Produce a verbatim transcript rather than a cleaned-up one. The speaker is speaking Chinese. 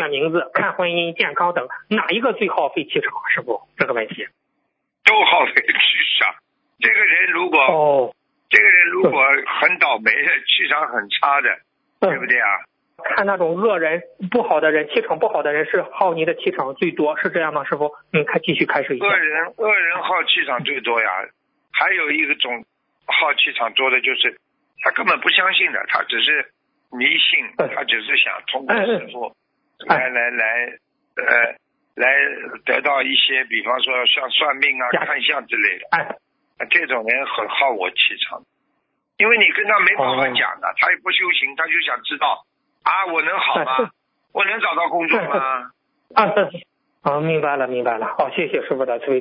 的名字、看婚姻、健康等，哪一个最耗费气场？师傅，这个问题都耗费气场。这个人如果哦， 这个人如果很倒霉的，气场很差的， 嗯、 对不对啊？ 看那种恶人、不好的人，气场不好的人是耗你的气场最多，是这样吗，师傅？嗯，开继续开始一下。 恶人恶人耗气场最多呀。还有一个种耗气场多的就是他根本不相信的，他只是迷信，他只是想通过师傅来来来呃来得到一些，比方说像算命啊、看相之类的。 哎， 这种人很耗我气场，因为你跟他没办法讲的，他也不修行，他就想知道啊，我能好吗？我能找到工作吗？ 啊，好，明白了，明白了。好，谢谢师傅的推